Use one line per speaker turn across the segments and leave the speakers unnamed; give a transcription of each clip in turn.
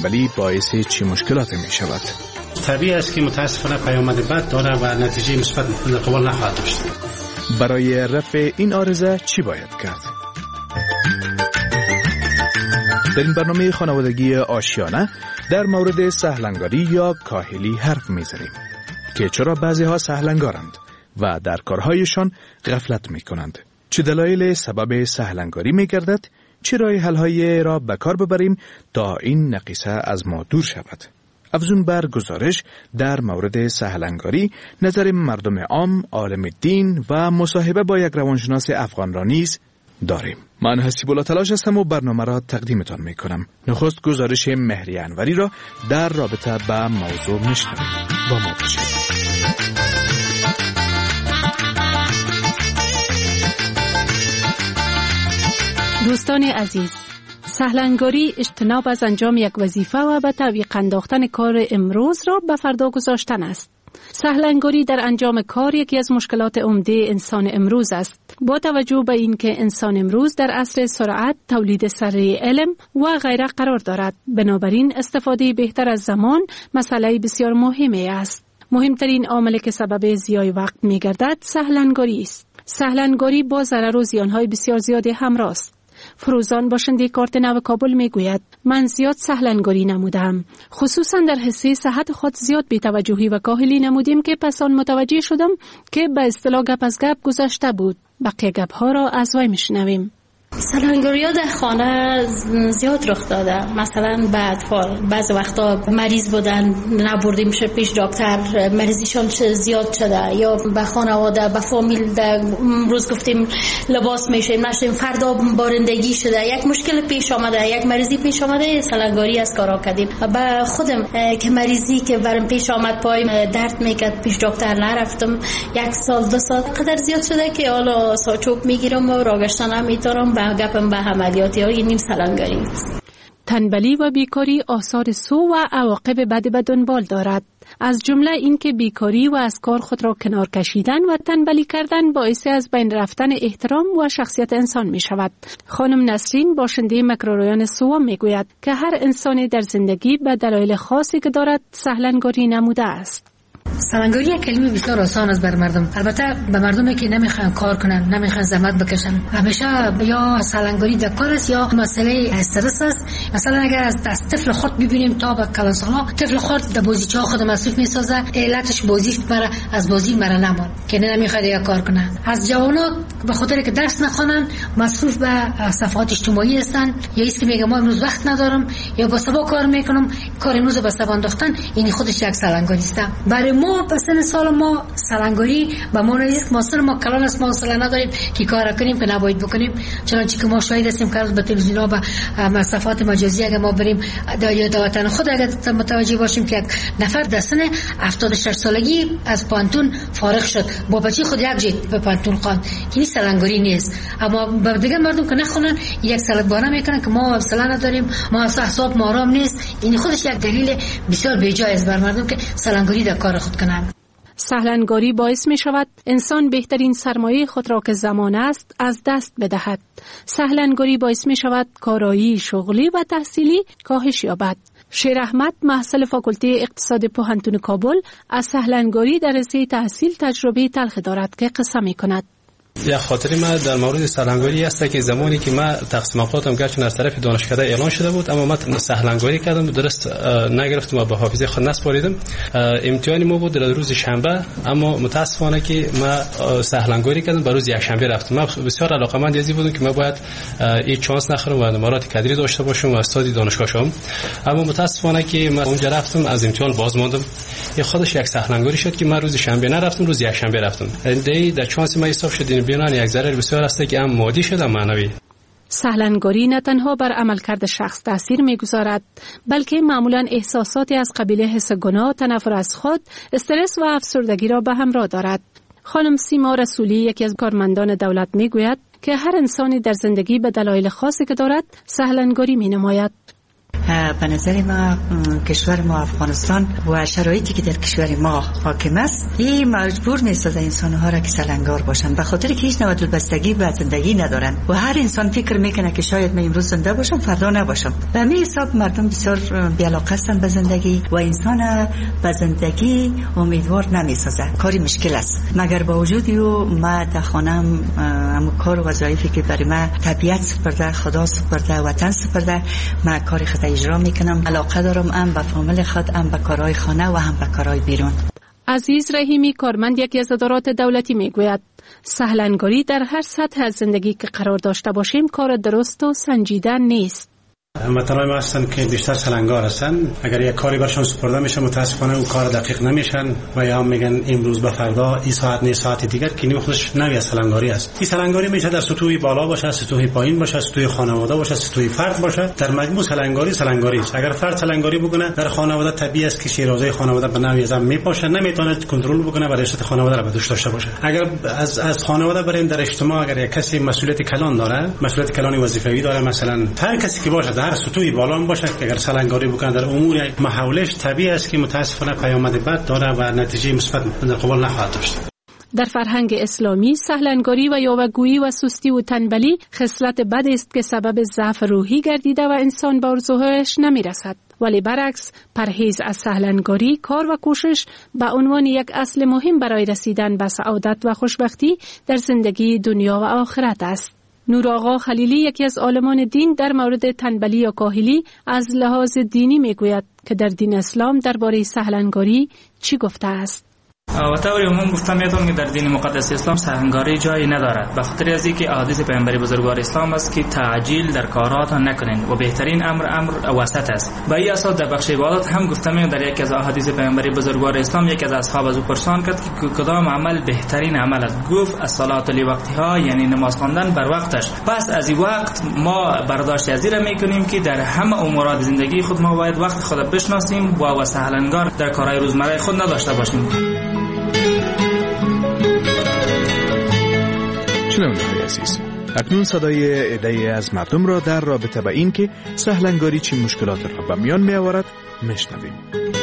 تنبلی باعث چه مشکلاتی می شود؟
طبیعی است که متاسفانه پیامد بد داره و نتیجه مثبت قبول نخواهد داشت.
برای رفع این عارضه چی باید کرد؟ در این برنامه خانوادگی آشیانه در مورد سهلنگاری یا کاهلی حرف می‌زنیم که چرا بعضی ها سهلنگارند و در کارهایشان غفلت می‌کنند. چه دلایل سبب سهلنگاری می‌گردد؟ چه راه حل‌هایی را به کار ببریم تا این نقیصه از ما دور شود؟ افزون بر گزارش در مورد سهلنگاری، نظر مردم عام، عالم دین و مصاحبه با یک روانشناس افغان را نیز داریم. من حسیب الله تلاش هستم و برنامه را تقدیمتان می کنم. نخست گزارش مهری انوری را در رابطه با موضوع میشنویم. با ما باشید.
دوستان عزیز، سهلنگاری اجتناب از انجام یک وظیفه و به تعویق انداختن کار امروز را به فردا گذاشتن است. سهلنگاری در انجام کار یکی از مشکلات عمده انسان امروز است. با توجه به اینکه انسان امروز در عصر سرعت، تولید سریع علم و غیره قرار دارد، بنابراین استفاده بهتر از زمان مسئله بسیار مهمی است. مهمترین عاملی که سبب ضیاع وقت می‌گردد سهلنگاری است. سهلنگاری با ضرر و زیان‌های بسیار زیادی همراه است. فروزان باشنده کارت نو کابل میگوید من زیاد سهلنگاری نمودم، خصوصا در حصه صحت خود زیاد بی‌توجهی و کاهلی نمودیم که پس آن متوجه شدم که به اصطلاح گپ از گپ گذشته بود. بقیه گپ ها را از وی میشنویم.
سهلنگاری ها در خانه زیاد رخ داده. مثلا به اطفال بعض وقتا مریض بودن نبردیم پیش دکتر، مریضیشان زیاد شده، یا به خانواده به فامیل امروز گفتیم لباس میشیم نشیم، فردا بارندگی شده، یک مشکل پیش آمده، یک مریضی پیش آمده، سهلنگاری از کارا کردیم. به خودم که مریضی که برام پیش آمد، پایم درد میکرد، پیش دکتر نرفتم، 1 سال 2 سال قدر زیاد شده که حالا ساچوب میگیرم و راگشتن نمیتونم. گپم به عملیاتی های نیم سهلنگاری است.
تنبلی و بیکاری آثار سو و عواقب بد به دنبال دارد. از جمله اینکه بیکاری و از کار خود را کنار کشیدن و تنبلی کردن باعث از بین رفتن احترام و شخصیت انسان می شود. خانم نسرین باشنده مکروریان سو می گوید که هر انسانی در زندگی به دلایل خاصی که دارد سهلنگاری نموده است.
سهلنگاری یک کلمه بسیار آسان است بر مردم. البته به مردمی که نمیخوان کار کنن، نمیخوان زحمت بکشن، همیشه یا سهلنگاری در کار است یا مسئله استرس است. مثلا اگر از طفل خود ببینیم تا به کلانسالا، طفل خود در بازیچه خود مصروف میسازه، علتش بازی مرا از بازی مرا نمان که نمیخواد یا کار کنه. از جوانا به خاطر که درس نخوانن مصروف به صفحات اجتماعی هستن، یا ایست که میگه ما امروز وقت ندارم یا با سبا کار میکنم، کار امروز به سبا انداختن، این خودش یک سهلنگاری است. برای ما پسن سال ما سهلنگاری به ما نیست. ما کلان است، ما سال نداریم که کار کنیم که نباید بکنیم. چنانچه که ما شاهد هستیم که به تلویزیون و به صفحات مجازی اگر ما بریم در وطن خود اگر متوجه باشیم که یک نفر در سن 76 سالگی از پانتون فارغ شد، با بچه خود یک جیت به پانتون خواند، این سهلنگاری نیست. اما به دیگه مردم که نخونن یک سالت بانه میکنن که ما حوصله نداریم، ما اعصاب ما آرام نیست. این خودش یک دلیل بسیار بی‌جای است بر مردم که سهلنگاری در کار خود کنند.
سهلنگاری باعث می شود انسان بهترین سرمایه خود را که زمان است از دست بدهد. سهلنگاری باعث می شود کارایی شغلی و تحصیلی کاهش یابد. شیر احمد محصل فاکولته اقتصاد پوهنتون کابل از سهلنگاری در رشته تحصیل تجربه تلخ دارد که قصه می کند.
یک خاطری ما در مورد سهلنگاری است که زمانی که ما تقسیم اوقاتم گرچه از طرف دانشکده اعلان شده بود، اما من سهلنگاری کردم، درست نگرفتم و به حافظه خود نسپاریدم. امتحان ما بود در روز شنبه، اما متاسفانه که ما سهلنگاری کردم به روز یک شنبه رفتم. من بسیار علاقه‌مند ازی بودم که ما باید این چانس نخورم و نمرات کادری داشته باشم و استاد دانشگاه شوم، اما متاسفانه که من اونجا رفتم از امتحان باز ماندم. این خودش یک سهلنگاری شد که من روز شنبه نرفتم، روز یک شنبه رفتم. در چانس ما حساب شد بیان یک ضرر بسیار است که هم مادی شده معنوی.
سهلنگاری نه تنها بر عملکرد شخص تاثیر می‌گذارد، بلکه معمولاً احساساتی از قبیل حس گناه، تنفر از خود، استرس و افسردگی را به همراه دارد. خانم سیما رسولی یکی از کارمندان دولت می‌گوید که هر انسانی در زندگی به دلایل خاصی که دارد سهلنگاری می‌نماید.
به نظر ما کشور ما افغانستان و شرایطی که در کشور ما حاکم است این مجبور نیست از انسان‌ها را که سلنگار باشند، به خاطر که هیچ نوع دلبستگی به زندگی ندارند و هر انسان فکر میکنه که شاید من امروز زنده باشم فردا نباشم. به همین حساب مردم بسیار بی‌علاقه هستند به زندگی و انسان به زندگی امیدوار نمیسازه. کاری مشکل است. مگر با وجود او ما در خانم همون کار و وظایفی که برای ما طبیعت سپرده، خدا سپرده، وطن سپرده، ما کاری خود اجرا میکنم. علاقه دارم هم به فامیل خود، هم به کارهای خانه و هم به کارهای بیرون.
عزیز رحیمی کارمند یکی از ادارات دولتی میگوید سهلنگاری در هر سطح از زندگی که قرار داشته باشیم کار درست و سنجیده نیست.
هموطنان ما هستن که بیشتر سلنگار هستن. اگر یک کاری برشون سپرده میشه متاسفانه اون کار دقیق نمیشن و یا میگن امروز به فردا این ساعت نه ساعت دیگر که این خودش نوعی از سلنگاری است. این سلنگاری میشه در سطوح بالا باشه، سطوح پایین باشه، سطوح خانواده باشه، سطوح فرد باشه. در مجموع سلنگاری است. اگر فرد سلنگاری بکنه در خانواده طبیعی است که شیرازه خانواده به نوعی از هم میپاشه، نمیتونه کنترل بکنه و رشته خانواده را به دوش داشته باشه. اگر از خانواده بریم در اجتماع، اگر یک کسی مسئولیت کلان داره، مسئولیت کلانی وظیفه‌ای داره، مثلا هر کسی که باشه هر سطوحی بالا باشه که اگر سلنگاری بکنه در امور محولش طبیعی است که متاسفانه پیامد بد داره و نتیجه مثبت در قبال نخواهد داشت.
در فرهنگ اسلامی سهلنگاری و یاوه‌گویی و سستی و تنبلی خصلت بد است که سبب ضعف روحی گردیده و انسان به آرزوهایش نمیرسد. ولی برعکس پرهیز از سهلنگاری کار و کوشش به عنوان یک اصل مهم برای رسیدن به سعادت و خوشبختی در زندگی دنیا و آخرت است. نور آقا خلیلی یکی از عالمان دین در مورد تنبلی یا کاهلی از لحاظ دینی میگوید که در دین اسلام درباره سهلنگاری چی گفته است.
و طور عموم گفته میتونم که در دین مقدس اسلام سهلنگاری جایی ندارد، به خاطر از اینکه احادیث پیامبر بزرگوار اسلام است که تعجیل در کارات نکنین و بهترین امر وسط است. به این اساس در بخش عبادات هم گفته میاد در یکی از احادیث پیامبر بزرگوار اسلام یکی از اصحاب از او پرسان کرد که کدام عمل بهترین عمل است. گفت الصلاه لوقتها، یعنی نماز خواندن بر وقتش. پس از این وقت ما برداشت از این میکنیم که در همه امورات زندگی خود ما باید وقت خود بشناسیم و سهلنگار در کارهای روزمره خود نداشته باشیم.
شنونده‌های عزیز، اکنون صدای عده‌ای از مردم را در رابطه با این که سهلنگاری چه مشکلات را به میان می آورد میشنویم.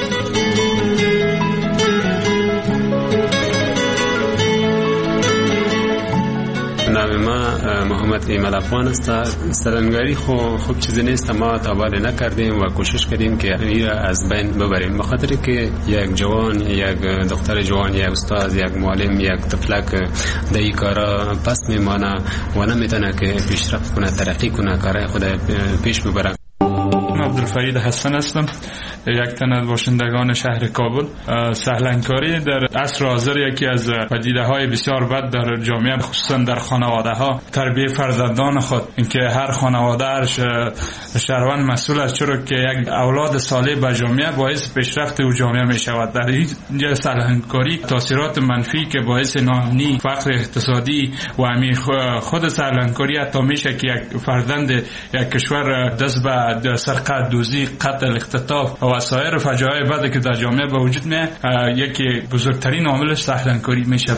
نام ما محمد ایمل افغان است. سهلنگاری خوب چیزی نیست، ما تا حالا نکردیم و کوشش کردیم که این را از بین ببریم، به خاطر که یک جوان، یک دختر جوان، یک استاد، یک معلم، یک طفلک در این کارا پس میمانه و نمیتونه که پیشرفت کنه، ترقی کنه، کارهای خود پیش ببره.
عبدالفرید حسن هستم، یک تن از باشندگان شهر کابل. سهلنگاری در عصر حاضر یکی از پدیده‌های بسیار بد در جامعه، خصوصا در خانواده‌ها. تربیت فرزندان خود، اینکه هر خانواده هر شهروند مسئول است، چرا که یک اولاد صالح به جامعه باعث پیشرفت او جامعه می شود. در اینجا سهلنگاری تاثیرات منفی که باعث ناامنی، فقر اقتصادی و همین خود سهلنگاری حتی میشه که یک فرزند یک کشور دست به سرقت، دزدی، قتل، اختطاف و سایر فجایع بعد که در جامعه به وجود میاد، یکی بزرگترین عاملش سهلنگاری میشه.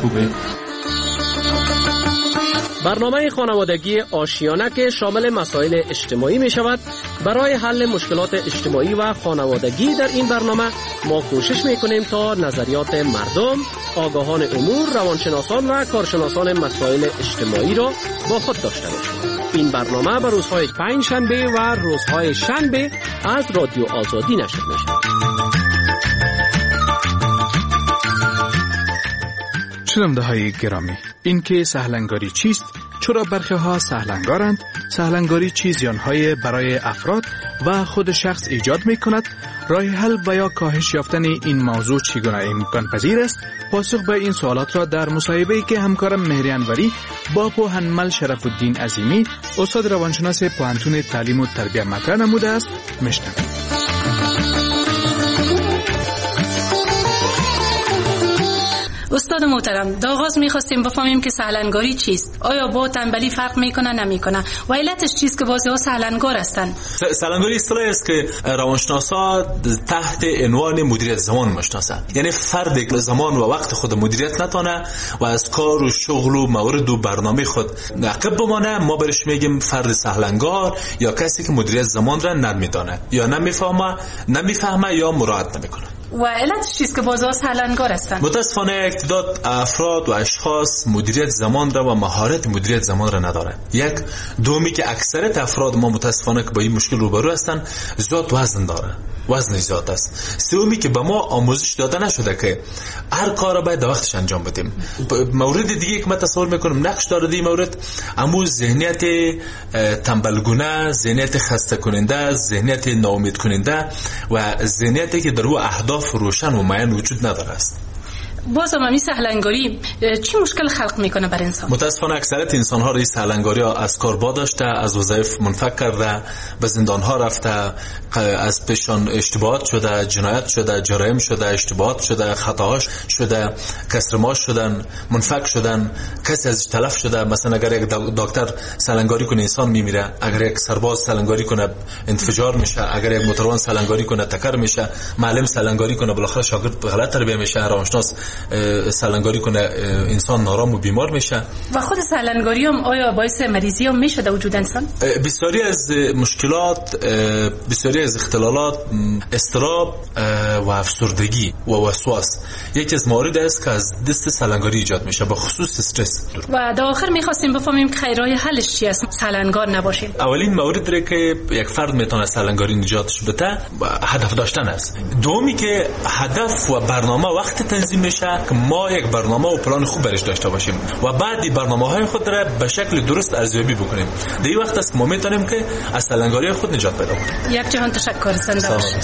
برنامه خانوادگی آشیانه که شامل مسائل اجتماعی می شود. برای حل مشکلات اجتماعی و خانوادگی در این برنامه ما کوشش می کنیم تا نظریات مردم، آگاهان امور، روانشناسان و کارشناسان مسائل اجتماعی را با خود داشته باشیم. این برنامه به روزهای پنج شنبه و روزهای شنبه از رادیو آزادی نشر می شود.
شنونده‌های گرامی، این که سهلنگاری چیست، چرا برخی ها سهلنگارند، سهلنگاری چه زیان‌های برای افراد و خود شخص ایجاد می‌کند، راه حل و یا کاهش یافتن این موضوع چگونه امکان پذیر است، پاسخ به این سوالات را در مصاحبه‌ای که همکارم مهری انوری با پوهنمل شرف الدین عظیمی، استاد روانشناس پوهنتون تعلیم و تربیت مطرح نموده است میشنویم.
استاد محترم، در آغاز می‌خواستیم بفهمیم که سهلنگاری چیست. آیا با تنبلی فرق میکنه نمیکنه و علتش چیست که بعضی‌ها سهلنگار هستند؟
سهلنگاری اصطلاحی است که روانشناسا تحت عنوان مدیریت زمان میشناسند. یعنی فردی که زمان و وقت خود مدیریت نتونه و از کار و شغل و موارد و برنامه خود عقب بمانه، ما برش میگیم فرد سهلنگار یا کسی که مدیریت زمان را نمیدانه یا نمیفهمه یا مراعات نمیکنه.
و علتش چیست که بازار سهلنگار هستند؟
متاسفانه تعداد افراد و اشخاص مدیریت زمان را و مهارت مدیریت زمان را نداره. یک دومی که اکثریت افراد ما متاسفانه که با این مشکل روبرو هستند، زیاد وزن داره، وزن زیاد است. سومی که به ما آموزش داده نشده که هر کار را باید در وقتش انجام بدیم. مورد دیگه که من تصور میکنم نقش داره دی مورد، امو ذهنیت تنبلگونه، ذهنیت خسته کننده، ذهنیت ناامید کننده و ذهنیتی که در او اهداف روشن و معین وجود نداره است.
باز هم سهلنگاری چی مشکل خلق میکنه بر انسان؟
متاسفانه اکثریت انسان ها این سهلنگاری ها از کار داشته، از وظایف منفک کرده، به زندان ها رفته، از پیشان اشتباهات شده، جنایت شده، جرایم شده، اشتباهات شده، خطاهاش شده، کسر ماش شدن، منفک شدن، کسی ازش تلف شده. مثلا اگر یک دکتر سهلنگاری کنه انسان میمیره، اگر یک سرباز سهلنگاری کنه انفجار میشه، اگر یک موتروان سهلنگاری کنه تکر میشه، معلم سهلنگاری کنه بالاخره شاگرد غلط تربیه میشه، روانشناس سهلنگاری کنه انسان نارام و بیمار میشه. و
خود سهلنگاری هم آیا باعث مریضی هم میشه در وجود انسان؟
بسیاری از مشکلات، بسیاری از اختلالات، اضطراب و افسردگی و وسواس یکی از موارد است که از دست سهلنگاری ایجاد میشه، به خصوص استرس.
و در آخر میخواستیم بفهمیم که خیرهای حلش چی است سهلنگار نباشیم.
اولین موردی که یک فرد میتونه سهلنگاری نجاتش بده هدف داشتن است. دومی که هدف و برنامه وقت تنظیم میشه که ما یک برنامه و پلان خوب برش داشته باشیم و بعد برنامه‌های خود را به شکل درست ارزیابی بکنیم. در این وقت است که ما میتونیم که از سهلنگاری خود نجات پیدا کنیم.
یک جهان تشکر. زنده باشید.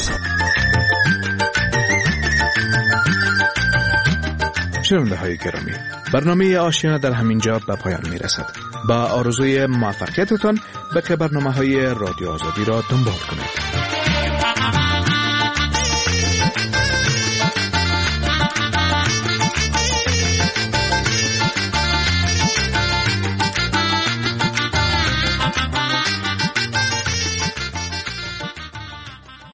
شنونده‌های گرامی، برنامه آشیانه در همینجا به پایان میرسد. با آرزوی موفقیتتان به که برنامه‌های رادیو آزادی را دنبال کنید.